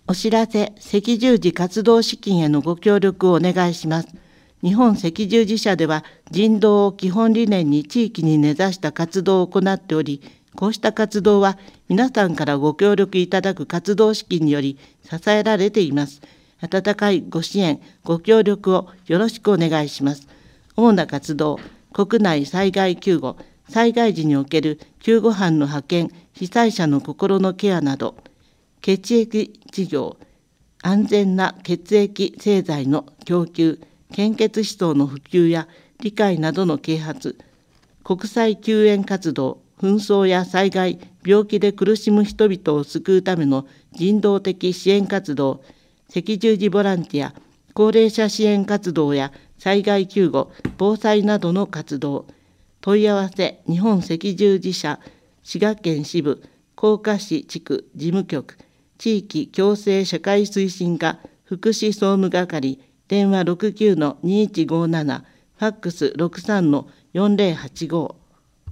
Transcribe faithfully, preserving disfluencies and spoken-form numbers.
お知らせ、赤十字活動資金へのご協力をお願いします。日本赤十字社では人道を基本理念に地域に根ざした活動を行っており、こうした活動は皆さんからご協力いただく活動資金により支えられています。温かいご支援、ご協力をよろしくお願いします。主な活動、国内災害救護、災害時における救護班の派遣、被災者の心のケアなど、血液事業、安全な血液製剤の供給、献血思想の普及や理解などの啓発、国際救援活動、紛争や災害、病気で苦しむ人々を救うための人道的支援活動、赤十字ボランティア、高齢者支援活動や災害救護、防災などの活動、問い合わせ、日本赤十字社、滋賀県支部、甲賀市地区事務局、地域共生社会推進課、福祉総務係、電話 ろくきゅうのにいちごなな、ファックス ろくさんのよんぜろはちご。